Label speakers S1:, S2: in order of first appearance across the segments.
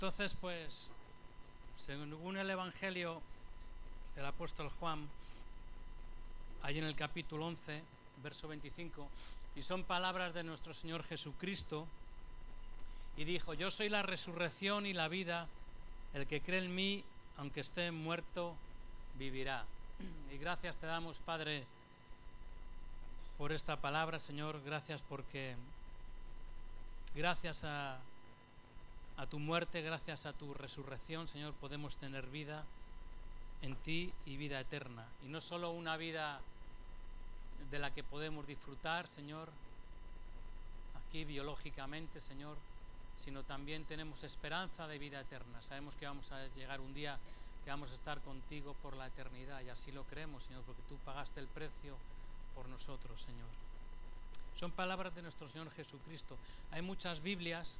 S1: Entonces, pues, según el Evangelio del apóstol Juan, ahí en el capítulo 11, verso 25, y son palabras de nuestro Señor Jesucristo, y dijo: yo soy la resurrección y la vida, el que cree en mí, aunque esté muerto, vivirá. Y gracias te damos, Padre, por esta palabra, Señor. Gracias porque gracias a tu muerte, gracias a tu resurrección, Señor, podemos tener vida en ti y vida eterna. Y no solo una vida de la que podemos disfrutar, Señor, aquí biológicamente, Señor, sino también tenemos esperanza de vida eterna. Sabemos que vamos a llegar un día que vamos a estar contigo por la eternidad, y así lo creemos, Señor, porque tú pagaste el precio por nosotros, Señor. Son palabras de nuestro Señor Jesucristo. Hay muchas Biblias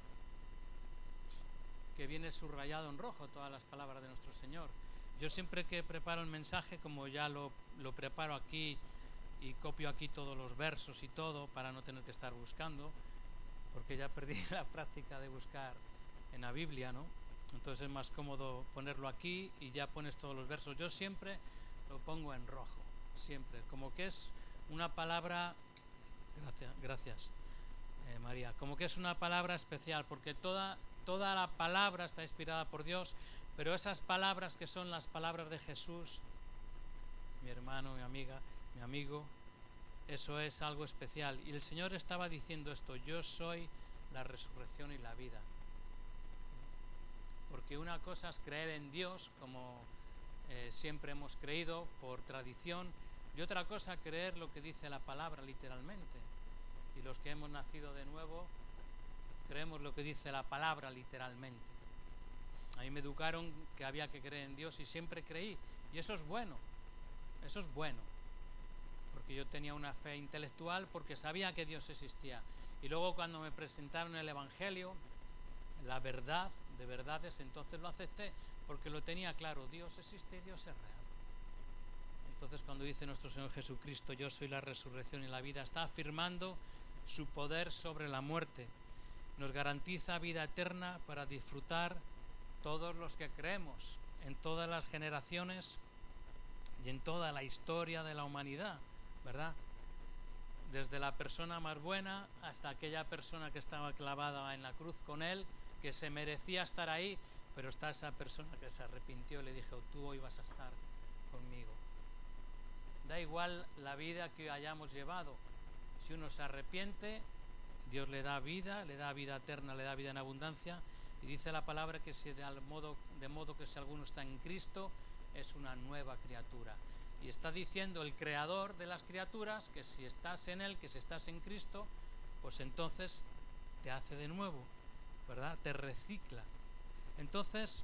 S1: que viene subrayado en rojo todas las palabras de nuestro Señor. Yo siempre que preparo el mensaje, como ya lo preparo aquí y copio aquí todos los versos y todo, para no tener que estar buscando, porque ya perdí la práctica de buscar en la Biblia, ¿no? Entonces es más cómodo ponerlo aquí y ya pones todos los versos. Yo siempre lo pongo en rojo, siempre, como que es una palabra, gracias María, como que es una palabra especial, porque toda la palabra está inspirada por Dios, pero esas palabras que son las palabras de Jesús, mi hermano, mi amiga, mi amigo, eso es algo especial. Y el Señor estaba diciendo esto: yo soy la resurrección y la vida. Porque una cosa es creer en Dios, como siempre hemos creído por tradición, y otra cosa creer lo que dice la palabra literalmente. Y los que hemos nacido de nuevo creemos lo que dice la palabra literalmente. A mí me educaron que había que creer en Dios y siempre creí, y eso es bueno, porque yo tenía una fe intelectual, porque sabía que Dios existía. Y luego cuando me presentaron el Evangelio, la verdad de verdades, entonces lo acepté, porque lo tenía claro: Dios existe y Dios es real. Entonces cuando dice nuestro Señor Jesucristo: yo soy la resurrección y la vida, está afirmando su poder sobre la muerte. Nos garantiza vida eterna para disfrutar todos los que creemos, en todas las generaciones y en toda la historia de la humanidad, ¿verdad? Desde la persona más buena hasta aquella persona que estaba clavada en la cruz con él, que se merecía estar ahí, pero está esa persona que se arrepintió y le dijo: tú hoy vas a estar conmigo. Da igual la vida que hayamos llevado, si uno se arrepiente, Dios le da vida eterna, le da vida en abundancia. Y dice la palabra que de modo que si alguno está en Cristo, es una nueva criatura. Y está diciendo el creador de las criaturas que si estás en Él, que si estás en Cristo, pues entonces te hace de nuevo, ¿verdad? Te recicla. Entonces,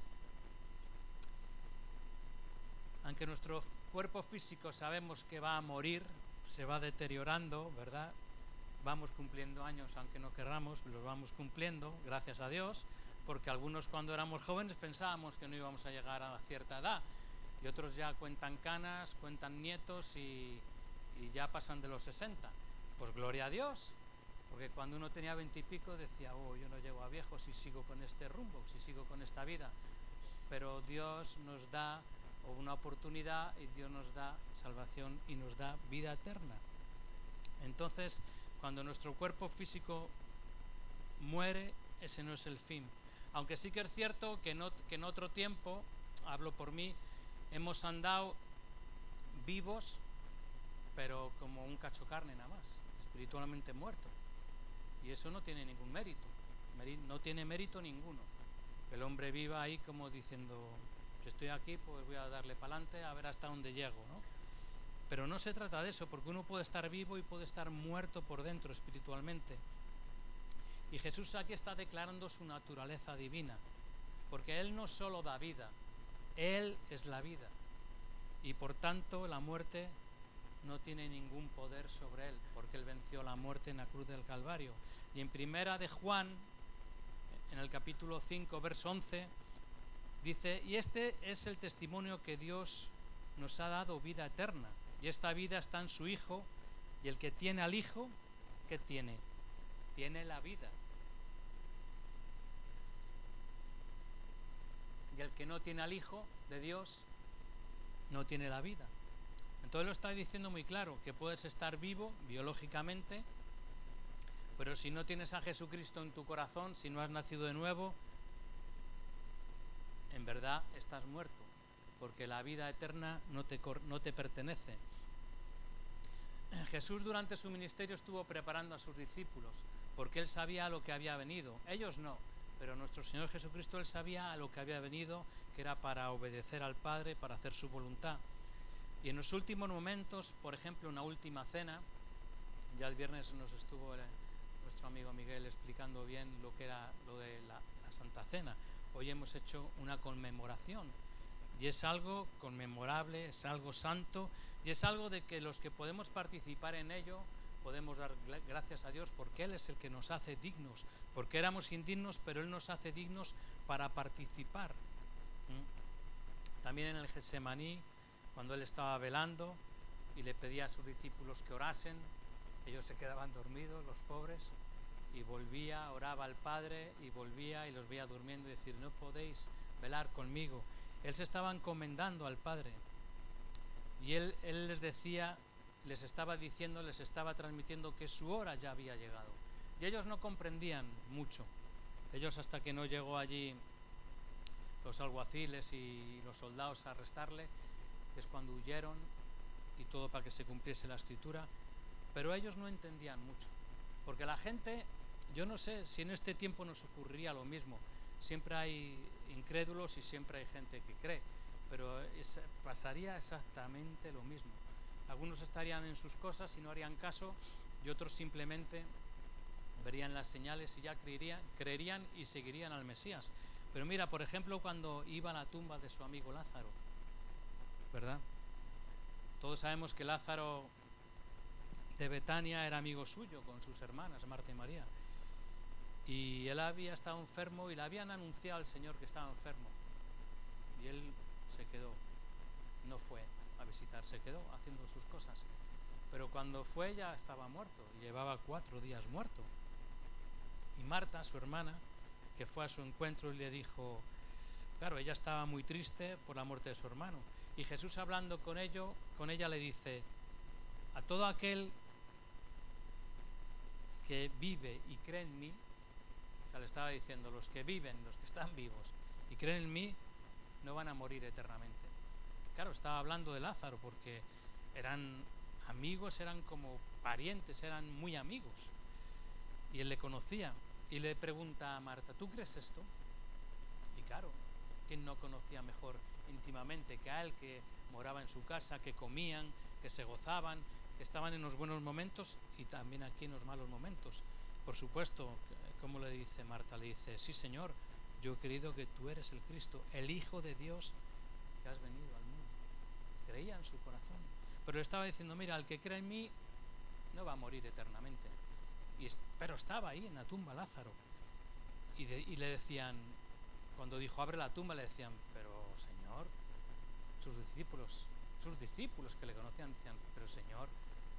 S1: aunque nuestro cuerpo físico sabemos que va a morir, se va deteriorando, ¿verdad? Vamos cumpliendo años, aunque no querramos, los vamos cumpliendo, gracias a Dios, porque algunos cuando éramos jóvenes pensábamos que no íbamos a llegar a cierta edad, y otros ya cuentan canas, cuentan nietos y ya pasan de los 60. Pues gloria a Dios, porque cuando uno tenía 20 y pico decía: yo no llego a viejo si sigo con este rumbo, si sigo con esta vida. Pero Dios nos da una oportunidad, y Dios nos da salvación y nos da vida eterna. Entonces, cuando nuestro cuerpo físico muere, ese no es el fin. Aunque sí que es cierto que en otro tiempo, hablo por mí, hemos andado vivos, pero como un cacho carne nada más, espiritualmente muerto. Y eso no tiene ningún mérito, no tiene mérito ninguno. El hombre viva ahí como diciendo: yo estoy aquí, pues voy a darle para adelante a ver hasta dónde llego, ¿no? Pero no se trata de eso, porque uno puede estar vivo y puede estar muerto por dentro espiritualmente. Y Jesús aquí está declarando su naturaleza divina, porque Él no solo da vida, Él es la vida. Y por tanto la muerte no tiene ningún poder sobre Él, porque Él venció la muerte en la cruz del Calvario. Y en primera de Juan, en el capítulo 5, verso 11, dice: y este es el testimonio que Dios nos ha dado, vida eterna, y esta vida está en su Hijo, y el que tiene al Hijo, ¿qué tiene? Tiene la vida. el que no tiene al Hijo de Dios no tiene la vida. Entonces lo está diciendo muy claro, que puedes estar vivo biológicamente, pero si no tienes a Jesucristo en tu corazón, si no has nacido de nuevo, en verdad estás muerto, porque la vida eterna no te pertenece. Jesús durante su ministerio estuvo preparando a sus discípulos, porque Él sabía a lo que había venido. Ellos no, pero nuestro Señor Jesucristo, Él sabía a lo que había venido, que era para obedecer al Padre, para hacer su voluntad. Y en los últimos momentos, por ejemplo, una última cena, ya el viernes nos estuvo nuestro amigo Miguel explicando bien lo que era lo de la Santa Cena. Hoy hemos hecho una conmemoración, y es algo conmemorable, es algo santo, y es algo de que los que podemos participar en ello podemos dar gracias a Dios, porque Él es el que nos hace dignos, porque éramos indignos, pero Él nos hace dignos para participar. También en el Getsemaní, cuando Él estaba velando y le pedía a sus discípulos que orasen, ellos se quedaban dormidos, los pobres, y volvía, oraba al Padre y volvía y los veía durmiendo y decir, no podéis velar conmigo. Él se estaba encomendando al Padre, y él les decía, les estaba diciendo, les estaba transmitiendo que su hora ya había llegado, y ellos no comprendían mucho. Ellos, hasta que no llegó allí los alguaciles y los soldados a arrestarle, que es cuando huyeron y todo para que se cumpliese la escritura, pero ellos no entendían mucho, porque la gente, yo no sé si en este tiempo nos ocurriría lo mismo. Siempre hay incrédulos y siempre hay gente que cree, pero pasaría exactamente lo mismo. Algunos estarían en sus cosas y no harían caso, y otros simplemente verían las señales y ya creerían y seguirían al Mesías. Pero mira, por ejemplo, cuando iba a la tumba de su amigo Lázaro, ¿verdad? Todos sabemos que Lázaro de Betania era amigo suyo con sus hermanas, Marta y María. Y él había estado enfermo y le habían anunciado al Señor que estaba enfermo. Y él se quedó, no fue a visitar, se quedó haciendo sus cosas. Pero cuando fue ya estaba muerto, llevaba 4 días muerto. Y Marta, su hermana, que fue a su encuentro y le dijo, claro, ella estaba muy triste por la muerte de su hermano. Y Jesús, hablando con ella le dice, a todo aquel que vive y cree en mí, o sea, le estaba diciendo, los que viven, los que están vivos y creen en mí, no van a morir eternamente. Claro, estaba hablando de Lázaro, porque eran amigos, eran como parientes, eran muy amigos. Y él le conocía. Y le pregunta a Marta, ¿tú crees esto? Y claro, ¿quién no conocía mejor íntimamente que a él, que moraba en su casa, que comían, que se gozaban, que estaban en los buenos momentos y también aquí en los malos momentos? Por supuesto, ¿cómo le dice Marta? Le dice, sí, Señor, yo he creído que tú eres el Cristo, el Hijo de Dios, que has venido al mundo. Creía en su corazón, pero le estaba diciendo, mira, el que cree en mí no va a morir eternamente. Pero estaba ahí en la tumba Lázaro, y le decían, cuando dijo abre la tumba, le decían, pero Señor, sus discípulos que le conocían decían, pero Señor,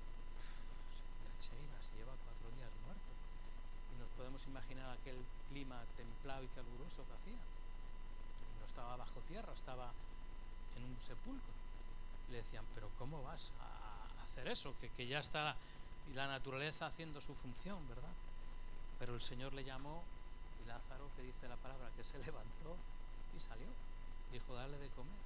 S1: si lleva 4 días muerto. Y nos podemos imaginar aquel clima templado y caluroso que hacía. Y no estaba bajo tierra, estaba en un sepulcro. Y le decían, pero ¿cómo vas a hacer eso? Que ya está y la naturaleza haciendo su función, ¿verdad? Pero el Señor le llamó, y Lázaro, que dice la palabra, que se levantó y salió. Dijo, dale de comer.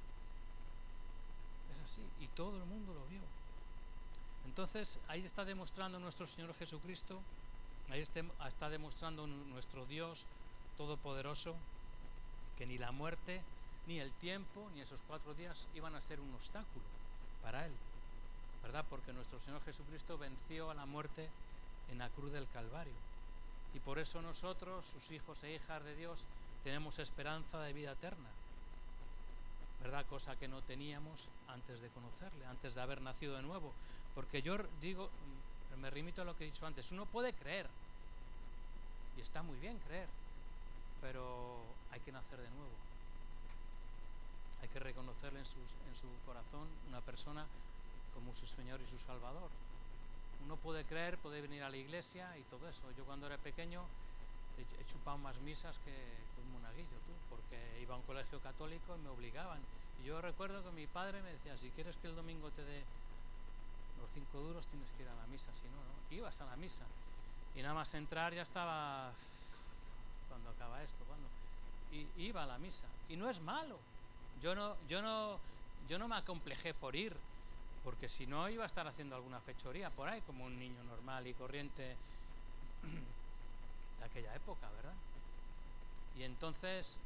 S1: Es así, y todo el mundo lo vio. Entonces, ahí está demostrando nuestro Señor Jesucristo, ahí está demostrando nuestro Dios Todopoderoso, que ni la muerte, ni el tiempo, ni esos 4 días iban a ser un obstáculo para Él, ¿verdad? Porque nuestro Señor Jesucristo venció a la muerte en la cruz del Calvario. Y por eso nosotros, sus hijos e hijas de Dios, tenemos esperanza de vida eterna, ¿verdad? Cosa que no teníamos antes de conocerle, antes de haber nacido de nuevo. Porque yo digo, me remito a lo que he dicho antes, uno puede creer, y está muy bien creer, pero hay que nacer de nuevo. Hay que reconocerle en su corazón una persona como su Señor y su Salvador. Uno puede creer, puede venir a la iglesia y todo eso. Yo cuando era pequeño he chupado más misas que un monaguillo, porque iba a un colegio católico y me obligaban. Y yo recuerdo que mi padre me decía, si quieres que el domingo te dé los 5 duros tienes que ir a la misa, si no, no. Ibas a la misa. Y nada más entrar ya estaba, cuando acaba esto, y iba a la misa. Y no es malo. Yo no me acomplejé por ir, porque si no iba a estar haciendo alguna fechoría por ahí, como un niño normal y corriente de aquella época, ¿verdad? Y entonces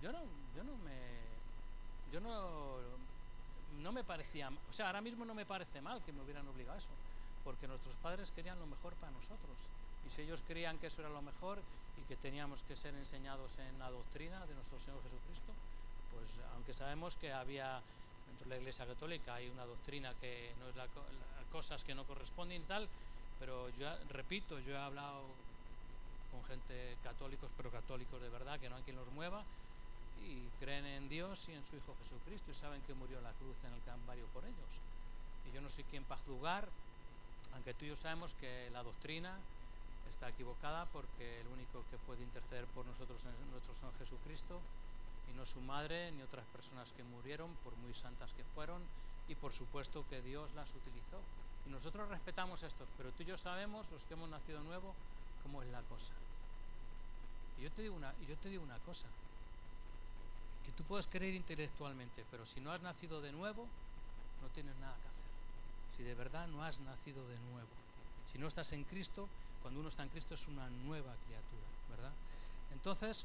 S1: no me parecía, o sea, ahora mismo no me parece mal que me hubieran obligado a eso, porque nuestros padres querían lo mejor para nosotros. Y si ellos creían que eso era lo mejor y que teníamos que ser enseñados en la doctrina de nuestro Señor Jesucristo, pues aunque sabemos que había dentro de la Iglesia Católica hay una doctrina que no es cosas que no corresponden y tal, pero yo repito, yo he hablado con gente católicos, pero católicos de verdad, que no hay quien los mueva, y creen en Dios y en su Hijo Jesucristo y saben que murió en la cruz en el Calvario por ellos. Y yo no sé quién para juzgar, aunque tú y yo sabemos que la doctrina está equivocada, porque el único que puede interceder por nosotros es nuestro Señor Jesucristo, y no su madre ni otras personas que murieron, por muy santas que fueron, y por supuesto que Dios las utilizó. Y nosotros respetamos estos, pero tú y yo sabemos, los que hemos nacido nuevo, cómo es la cosa. Y yo te digo una cosa, que tú puedes creer intelectualmente, pero si no has nacido de nuevo, no tienes nada que hacer. Si de verdad no has nacido de nuevo, si no estás en Cristo, cuando uno está en Cristo es una nueva criatura, ¿verdad? Entonces,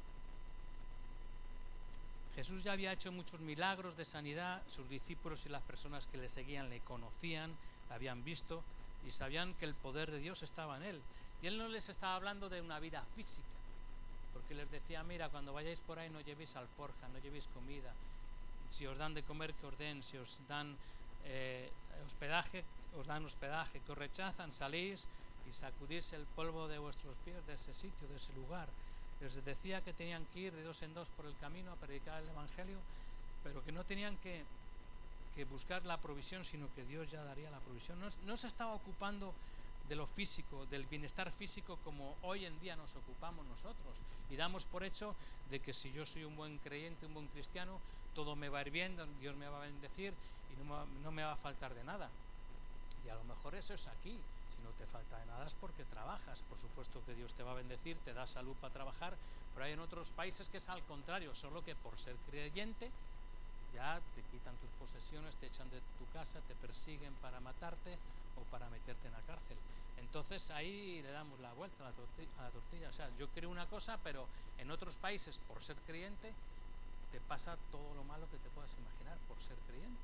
S1: Jesús ya había hecho muchos milagros de sanidad, sus discípulos y las personas que le seguían le conocían, le habían visto y sabían que el poder de Dios estaba en él. Y él no les estaba hablando de una vida física, porque les decía, mira, cuando vayáis por ahí no llevéis alforja, no llevéis comida, si os dan de comer que os den, si os dan hospedaje, que os rechazan, salís y sacudís el polvo de vuestros pies de ese sitio, de ese lugar. Les decía que tenían que ir de 2 en 2 por el camino a predicar el Evangelio, pero que no tenían que buscar la provisión, sino que Dios ya daría la provisión. No se estaba ocupando de lo físico, del bienestar físico, como hoy en día nos ocupamos nosotros, y damos por hecho de que si yo soy un buen creyente, un buen cristiano, todo me va a ir bien, Dios me va a bendecir y no me va a faltar de nada. Y a lo mejor eso es aquí. Si no te falta de nada es porque trabajas. Por supuesto que Dios te va a bendecir, te da salud para trabajar, pero hay en otros países que es al contrario, solo que por ser creyente ya te quitan tus posesiones, te echan de tu casa, te persiguen para matarte o para meterte en la cárcel. Entonces ahí le damos la vuelta a la tortilla. O sea, yo creo una cosa, pero en otros países por ser creyente te pasa todo lo malo que te puedas imaginar por ser creyente.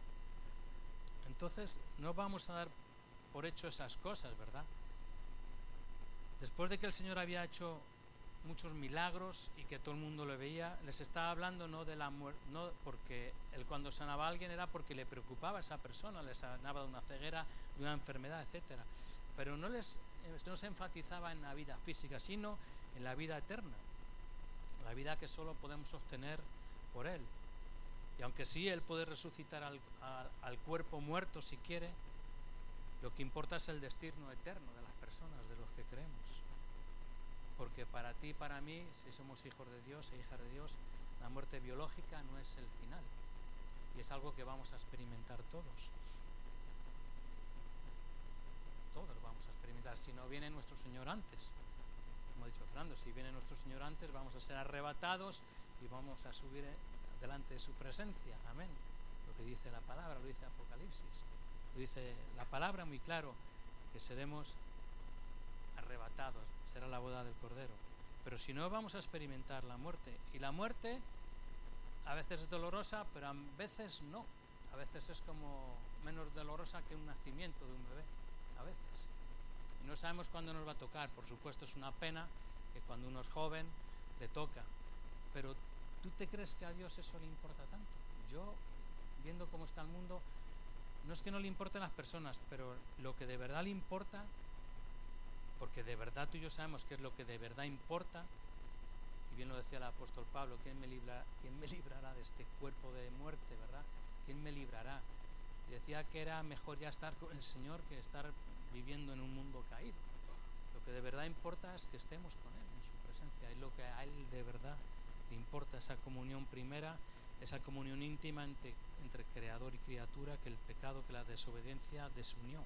S1: Entonces no vamos a dar por hecho esas cosas, ¿verdad? Después de que el Señor había hecho muchos milagros y que todo el mundo lo veía, les estaba hablando no de la muerte, no porque él cuando sanaba a alguien era porque le preocupaba a esa persona, le sanaba de una ceguera, de una enfermedad, etcétera. Pero no se enfatizaba en la vida física, sino en la vida eterna, la vida que solo podemos obtener por él. Y aunque sí él puede resucitar al cuerpo muerto si quiere, lo que importa es el destino eterno de las personas, de los que creemos. Porque para ti y para mí, si somos hijos de Dios e hijas de Dios, la muerte biológica no es el final. Y es algo que vamos a experimentar todos. Todos vamos a experimentar, si no viene nuestro Señor antes. Como ha dicho Fernando, si viene nuestro Señor antes, vamos a ser arrebatados y vamos a subir delante de su presencia. Amén. Lo que dice la palabra, lo dice Apocalipsis. Lo dice la palabra muy claro, que seremos arrebatados, será la boda del Cordero. Pero si no, vamos a experimentar la muerte. Y la muerte a veces es dolorosa, pero a veces no. A veces es como menos dolorosa que un nacimiento de un bebé. A veces. Y no sabemos cuándo nos va a tocar. Por supuesto es una pena que cuando uno es joven le toca. Pero ¿tú te crees que a Dios eso le importa tanto? Yo, viendo cómo está el mundo, no es que no le importen las personas, pero lo que de verdad le importa, porque de verdad tú y yo sabemos qué es lo que de verdad importa, y bien lo decía el apóstol Pablo, ¿quién me librará de este cuerpo de muerte, verdad? ¿Quién me librará? Y decía que era mejor ya estar con el Señor que estar viviendo en un mundo caído. Lo que de verdad importa es que estemos con Él, en su presencia, es lo que a Él de verdad Le importa esa comunión primera, esa comunión íntima entre creador y criatura, que el pecado, que la desobediencia desunió.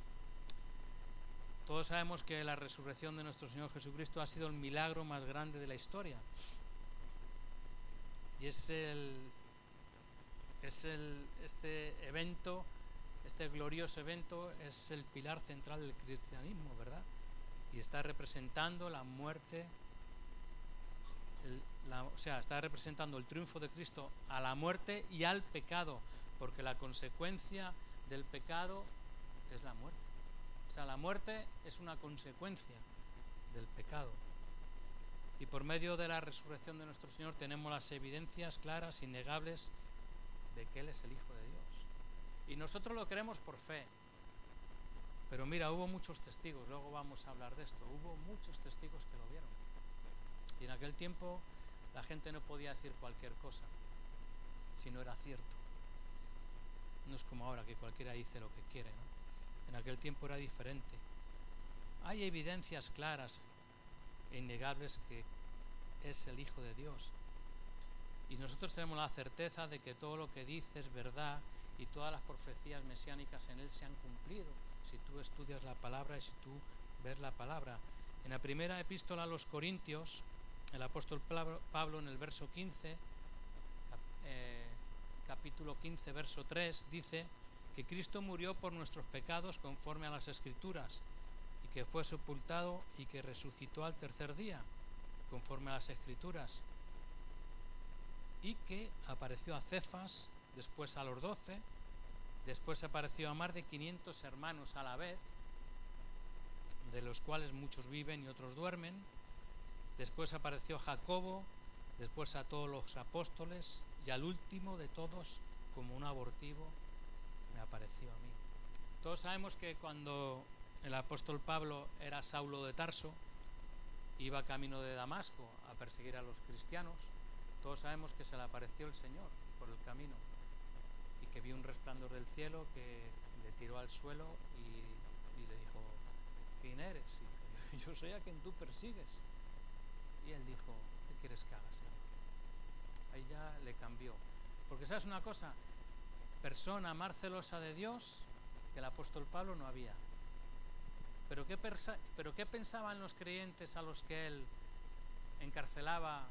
S1: Todos sabemos que la resurrección de nuestro Señor Jesucristo ha sido el milagro más grande de la historia. Y este evento, este glorioso evento, es el pilar central del cristianismo, ¿verdad? Y está representando la muerte, está representando el triunfo de Cristo a la muerte y al pecado, porque la consecuencia del pecado es la muerte. O sea, la muerte es una consecuencia del pecado. Y por medio de la resurrección de nuestro Señor tenemos las evidencias claras, innegables, de que Él es el Hijo de Dios. Y nosotros lo creemos por fe. Pero mira, hubo muchos testigos, luego vamos a hablar de esto, hubo muchos testigos que lo vieron. Y en aquel tiempo la gente no podía decir cualquier cosa, si no era cierto. No es como ahora, que cualquiera dice lo que quiere, ¿no? En aquel tiempo era diferente. Hay evidencias claras e innegables que es el Hijo de Dios. Y nosotros tenemos la certeza de que todo lo que dice es verdad y todas las profecías mesiánicas en Él se han cumplido, si tú estudias la palabra y si tú ves la palabra. En la primera epístola a los Corintios, el apóstol Pablo en el verso 15, capítulo 15, verso 3, dice que Cristo murió por nuestros pecados conforme a las Escrituras, y que fue sepultado y que resucitó al tercer día, conforme a las Escrituras, y que apareció a Cefas, después a los 12, después apareció a más de 500 hermanos a la vez, de los cuales muchos viven y otros duermen. Después apareció a Jacobo, después a todos los apóstoles, y al último de todos, como un abortivo, me apareció a mí. Todos sabemos que cuando el apóstol Pablo era Saulo de Tarso, iba camino de Damasco a perseguir a los cristianos, todos sabemos que se le apareció el Señor por el camino y que vio un resplandor del cielo que le tiró al suelo y le dijo: ¿quién eres? Y dijo: yo soy a quien tú persigues. Y él dijo: ¿qué quieres que haga, Señor? Ahí ya le cambió. Porque ¿sabes una cosa? Persona más celosa de Dios que el apóstol Pablo no había. ¿Pero qué pensaban los creyentes a los que él encarcelaba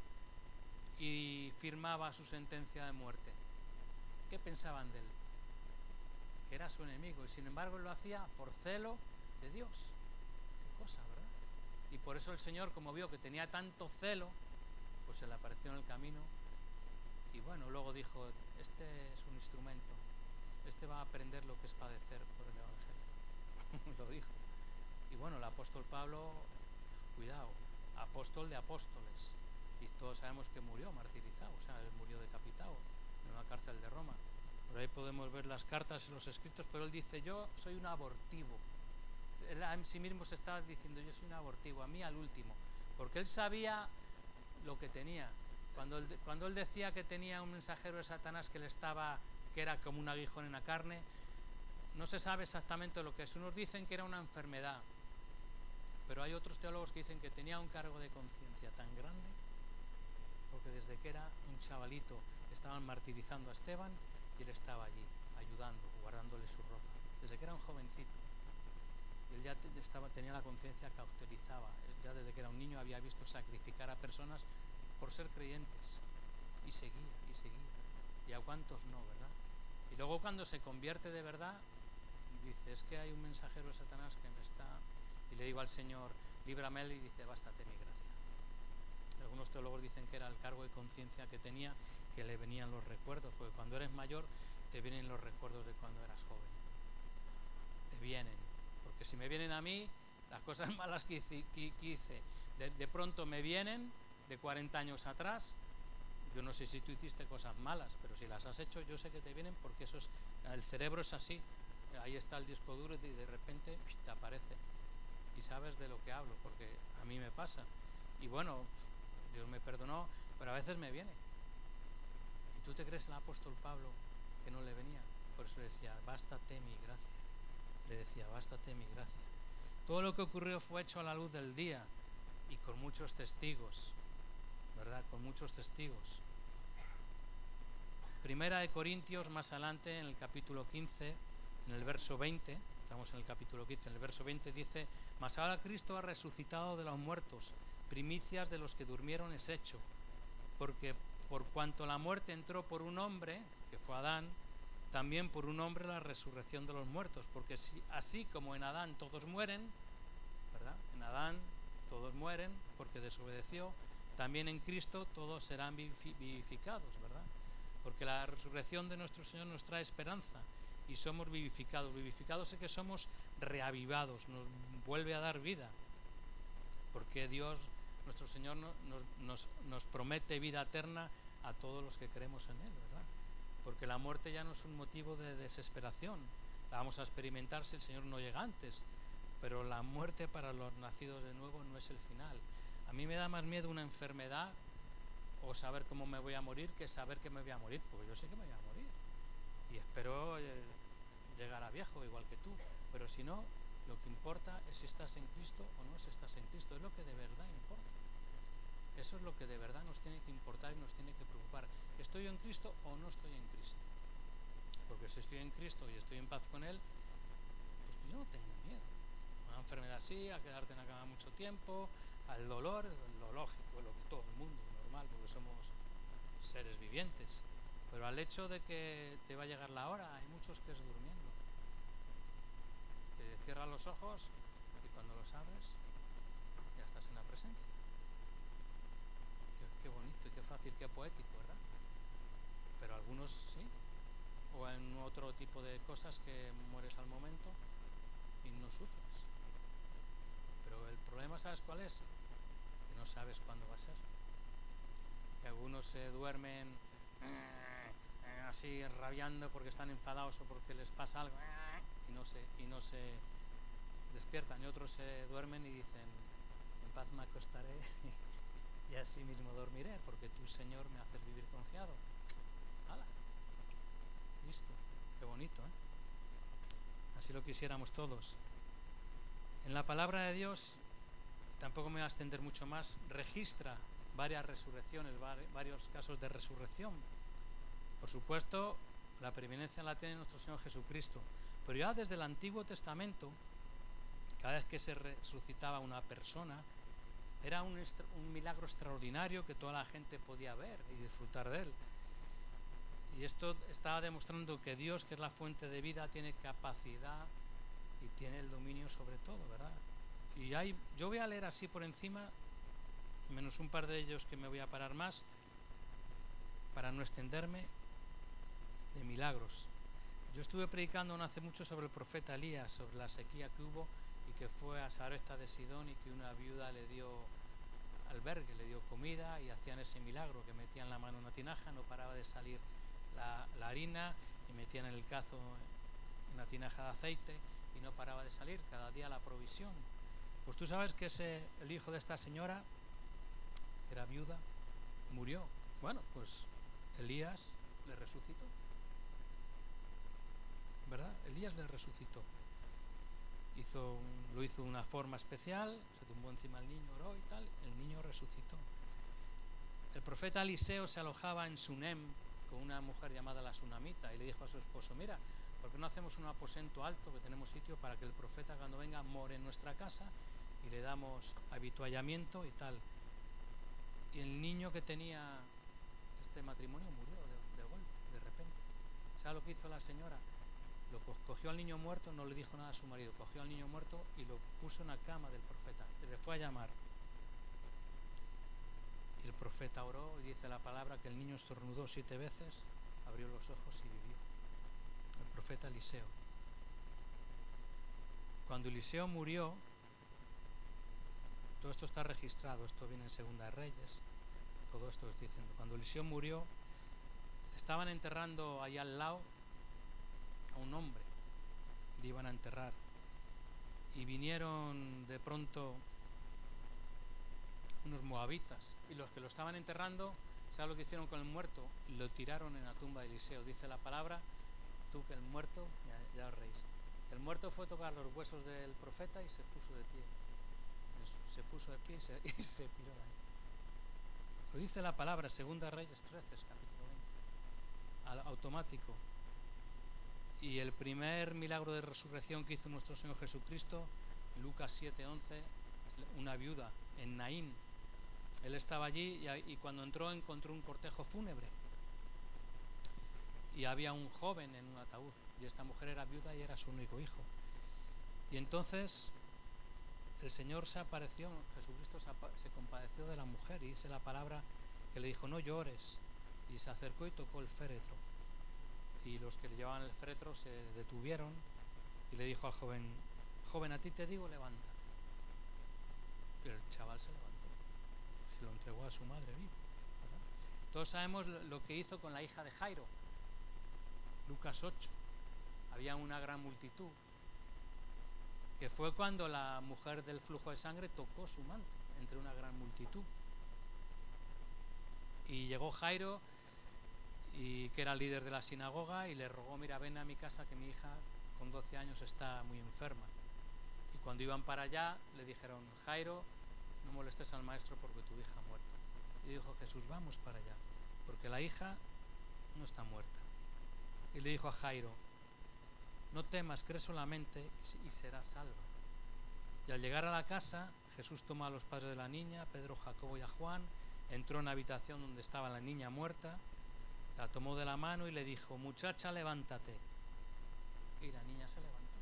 S1: y firmaba su sentencia de muerte? ¿Qué pensaban de él? Que era su enemigo, y sin embargo él lo hacía por celo de Dios. Qué cosa, ¿verdad? Y por eso el Señor, como vio que tenía tanto celo, pues se le apareció en el camino. Y bueno, luego dijo: este es un instrumento, este va a aprender lo que es padecer por el Evangelio. Lo dijo. Y bueno, el apóstol Pablo, cuidado, apóstol de apóstoles, y todos sabemos que murió martirizado, o sea, él murió decapitado en una cárcel de Roma. Por ahí podemos ver las cartas y los escritos, pero él dice: yo soy un abortivo. Él en sí mismo se estaba diciendo: yo soy un abortivo, a mí al último, porque él sabía lo que tenía. Cuando él decía que tenía un mensajero de Satanás que era como un aguijón en la carne, no se sabe exactamente lo que es. Unos dicen que era una enfermedad, pero hay otros teólogos que dicen que tenía un cargo de conciencia tan grande, porque desde que era un chavalito estaban martirizando a Esteban y él estaba allí ayudando, guardándole su ropa, desde que era un jovencito. Y él ya tenía la conciencia cauterizaba. Él ya desde que era un niño había visto sacrificar a personas por ser creyentes, y seguía. Y a cuántos no, ¿verdad? Y luego cuando se convierte de verdad, dice: es que hay un mensajero de Satanás que me está... Y le digo al Señor: líbrame. Y dice: bástate mi gracia. Algunos teólogos dicen que era el cargo de conciencia que tenía, que le venían los recuerdos, porque cuando eres mayor te vienen los recuerdos de cuando eras joven. Te vienen, porque si me vienen a mí, las cosas malas que hice de pronto me vienen de 40 años atrás. Yo no sé si tú hiciste cosas malas, pero si las has hecho, yo sé que te vienen, porque eso es, el cerebro es así. Ahí está el disco duro y de repente te aparece. Y sabes de lo que hablo, porque a mí me pasa. Y bueno, Dios me perdonó, pero a veces me viene. ¿Y tú te crees el apóstol Pablo que no le venía? Por eso decía: bástate mi gracia. Le decía: bástate mi gracia. Todo lo que ocurrió fue hecho a la luz del día y con muchos testigos, ¿verdad? Con muchos testigos. Primera de Corintios, más adelante, en el capítulo 15, en el verso 20, estamos en el capítulo 15, en el verso 20 dice: mas ahora Cristo ha resucitado de los muertos, primicias de los que durmieron es hecho, porque por cuanto la muerte entró por un hombre, que fue Adán, también por un hombre la resurrección de los muertos, porque así como en Adán todos mueren, ¿verdad? En Adán todos mueren porque desobedeció, también en Cristo todos serán vivificados, ¿verdad? Porque la resurrección de nuestro Señor nos trae esperanza y somos vivificados. Vivificados es que somos reavivados, nos vuelve a dar vida, porque Dios, nuestro Señor, nos promete vida eterna a todos los que creemos en Él, ¿verdad? Porque la muerte ya no es un motivo de desesperación, la vamos a experimentar si el Señor no llega antes, pero la muerte para los nacidos de nuevo no es el final. A mí me da más miedo una enfermedad o saber cómo me voy a morir que saber que me voy a morir, porque yo sé que me voy a morir y espero llegar a viejo igual que tú, pero si no, lo que importa es si estás en Cristo o no si estás en Cristo, es lo que de verdad importa. Eso es lo que de verdad nos tiene que importar y nos tiene que preocupar. ¿Estoy en Cristo o no estoy en Cristo? Porque si estoy en Cristo y estoy en paz con Él, pues yo no tengo miedo. Una enfermedad así, a quedarte en la cama mucho tiempo, al dolor, lo lógico, lo que todo el mundo, normal, porque somos seres vivientes. Pero al hecho de que te va a llegar la hora, hay muchos que es durmiendo. Te cierras los ojos y cuando los abres ya estás en la presencia. Qué bonito y qué fácil, qué poético, ¿verdad? Pero algunos sí, o en otro tipo de cosas que mueres al momento y no sufres. Pero el problema, ¿sabes cuál es? Que no sabes cuándo va a ser. Que algunos se duermen así rabiando porque están enfadados o porque les pasa algo y no se despiertan, y otros se duermen y dicen: en paz me acostaré y así mismo dormiré, porque tú, Señor, me haces vivir confiado. ¡Hala! Listo. Qué bonito, ¿eh? Así lo quisiéramos todos. En la palabra de Dios, tampoco me voy a extender mucho más, registra varias resurrecciones, varios casos de resurrección. Por supuesto, la preeminencia la tiene nuestro Señor Jesucristo, pero ya desde el Antiguo Testamento, cada vez que se resucitaba una persona, era un milagro extraordinario que toda la gente podía ver y disfrutar de él. Y esto estaba demostrando que Dios, que es la fuente de vida, tiene capacidad y tiene el dominio sobre todo, ¿verdad? Y yo voy a leer así por encima, menos un par de ellos que me voy a parar más, para no extenderme, de milagros. Yo estuve predicando no hace mucho sobre el profeta Elías, sobre la sequía que hubo y que fue a Sarepta de Sidón y que una viuda le dio albergue, le dio comida y hacían ese milagro, que metían la mano en una tinaja, no paraba de salir la harina, y metían en el cazo una tinaja de aceite y no paraba de salir, cada día la provisión. Pues tú sabes que el hijo de esta señora, que era viuda, murió. Bueno, pues Elías le resucitó, ¿verdad? Elías le resucitó. Lo hizo de una forma especial, se tumbó encima del niño, oró y tal, el niño resucitó. El profeta Eliseo se alojaba en Sunem con una mujer llamada la Sunamita y le dijo a su esposo: mira, ¿por qué no hacemos un aposento alto, que tenemos sitio, para que el profeta cuando venga more en nuestra casa y le damos habituallamiento y tal? Y el niño que tenía este matrimonio murió de golpe, de repente. ¿Sabes lo que hizo la señora? Cogió al niño muerto, no le dijo nada a su marido, cogió al niño muerto y lo puso en la cama del profeta, le fue a llamar. Y el profeta oró y dice la palabra que el niño estornudó 7 veces, abrió los ojos y vivió. El profeta Eliseo. Cuando Eliseo murió, todo esto está registrado, esto viene en Segunda de Reyes, todo esto estoy diciendo. Cuando Eliseo murió, estaban enterrando ahí al lado a un hombre, le iban a enterrar, y vinieron de pronto unos moabitas, y los que lo estaban enterrando, ¿sabes lo que hicieron con el muerto? Lo tiraron en la tumba de Eliseo. Dice la palabra, tú, que el muerto, ya os reís, el muerto fue a tocar los huesos del profeta y se puso de pie. Eso, se puso de pie y se piró de ahí. Lo dice la palabra, Segunda Reyes 13, capítulo 20, automático. Y el primer milagro de resurrección que hizo nuestro Señor Jesucristo, Lucas 7:11, una viuda en Naín. Él estaba allí y cuando entró encontró un cortejo fúnebre. Y había un joven en un ataúd. Y esta mujer era viuda y era su único hijo. Y entonces el Señor se apareció, Jesucristo se compadeció de la mujer. Y dice la palabra que le dijo, no llores. Y se acercó y tocó el féretro. Y los que le llevaban el féretro se detuvieron y le dijo al joven, joven, a ti te digo, levántate. Y el chaval se levantó, se lo entregó a su madre vivo, ¿verdad? Todos sabemos lo que hizo con la hija de Jairo, Lucas 8. Había una gran multitud, que fue cuando la mujer del flujo de sangre tocó su manto entre una gran multitud. Y llegó Jairo, y que era el líder de la sinagoga, y le rogó, mira, ven a mi casa que mi hija con 12 años está muy enferma. Y cuando iban para allá le dijeron, Jairo, no molestes al maestro porque tu hija ha muerto. Y dijo Jesús, vamos para allá, porque la hija no está muerta. Y le dijo a Jairo, no temas, cree solamente y serás salva. Y al llegar a la casa, Jesús tomó a los padres de la niña, Pedro, Jacobo y a Juan, entró en la habitación donde estaba la niña muerta, la tomó de la mano y le dijo, muchacha, levántate. Y la niña se levantó,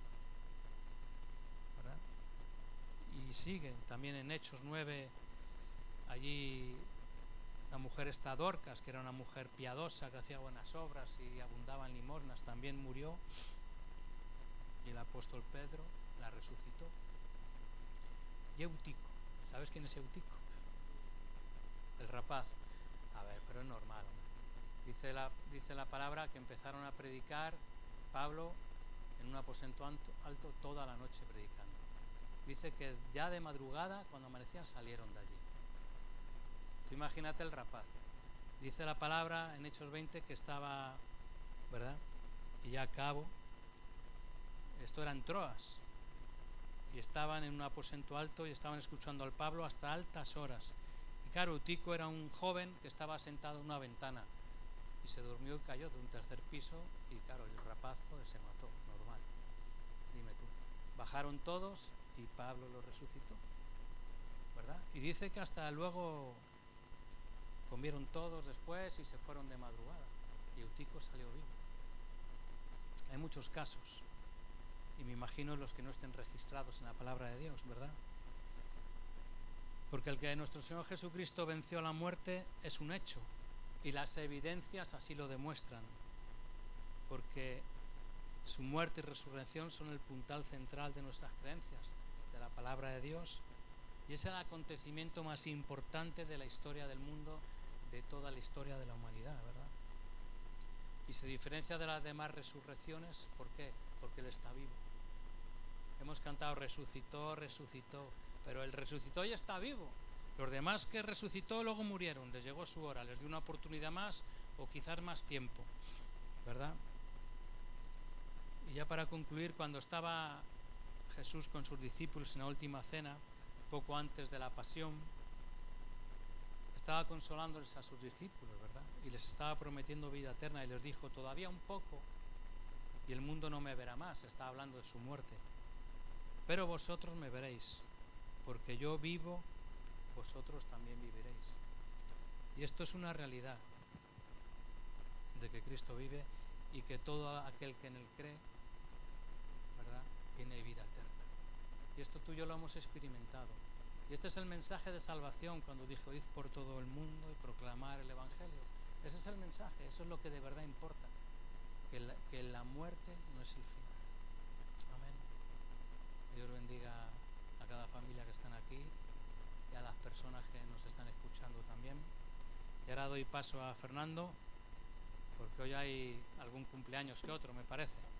S1: ¿verdad? Y sigue también en Hechos 9, allí la mujer esta Dorcas, que era una mujer piadosa, que hacía buenas obras y abundaba en limosnas, también murió. Y el apóstol Pedro la resucitó. Y Eutico, ¿sabes quién es Eutico? El rapaz. A ver, pero es normal, hombre. Dice la palabra que empezaron a predicar Pablo en un aposento alto toda la noche predicando. Dice que ya de madrugada, cuando amanecían, salieron de allí. Tú imagínate el rapaz. Dice la palabra en Hechos 20 que estaba, ¿verdad? Y ya acabo. Esto era en Troas. Y estaban en un aposento alto y estaban escuchando al Pablo hasta altas horas. Y claro, Eutico era un joven que estaba sentado en una ventana. Y se durmió y cayó de un tercer piso y claro, el rapaz pues se mató, normal. Dime tú. Bajaron todos y Pablo lo resucitó, ¿verdad? Y dice que hasta luego comieron todos después y se fueron de madrugada. Y Eutico salió vivo. Hay muchos casos. Y me imagino los que no estén registrados en la palabra de Dios, ¿verdad? Porque el que nuestro Señor Jesucristo venció a la muerte es un hecho. Y las evidencias así lo demuestran, porque su muerte y resurrección son el puntal central de nuestras creencias, de la palabra de Dios, y es el acontecimiento más importante de la historia del mundo, de toda la historia de la humanidad, ¿verdad? Y se diferencia de las demás resurrecciones, ¿por qué? Porque Él está vivo. Hemos cantado resucitó, resucitó, pero Él resucitó y está vivo. Los demás que resucitó luego murieron, les llegó su hora, les dio una oportunidad más o quizás más tiempo, ¿verdad? Y ya para concluir, cuando estaba Jesús con sus discípulos en la última cena, poco antes de la pasión, estaba consolándoles a sus discípulos, ¿verdad? Y les estaba prometiendo vida eterna y les dijo, todavía un poco y el mundo no me verá más. Estaba hablando de su muerte. Pero vosotros me veréis, porque yo vivo, vosotros también viviréis. Y esto es una realidad de que Cristo vive y que todo aquel que en Él cree, ¿verdad?, tiene vida eterna. Y esto tú y yo lo hemos experimentado. Y este es el mensaje de salvación cuando dijo, id por todo el mundo y proclamar el Evangelio. Ese es el mensaje, eso es lo que de verdad importa, que la muerte no es el final. Amén. Dios bendiga a cada familia que están aquí y a las personas que nos están escuchando también. Y ahora doy paso a Fernando, porque hoy hay algún cumpleaños que otro, me parece.